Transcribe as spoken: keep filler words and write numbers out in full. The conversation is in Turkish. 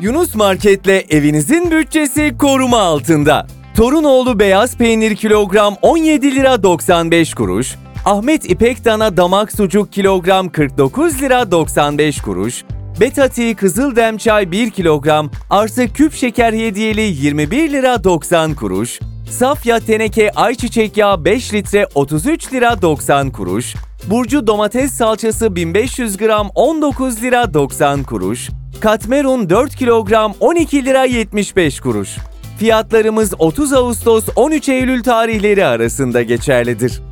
Yunus Market'le evinizin bütçesi koruma altında. Torunoğlu beyaz peynir kilogram on yedi lira doksan beş kuruş, Ahmet İpek Dana damak sucuk kilogram kırk dokuz lira doksan beş kuruş, Betati Kızıldem çay bir kilogram artı küp şeker hediyeli yirmi bir lira doksan kuruş, Safya teneke ayçiçek yağı beş litre otuz üç lira doksan kuruş, Burcu domates salçası bin beş yüz gram on dokuz lira doksan kuruş, Katmerun dört kilogram on iki lira yetmiş beş kuruş. Fiyatlarımız otuz Ağustos on üç Eylül tarihleri arasında geçerlidir.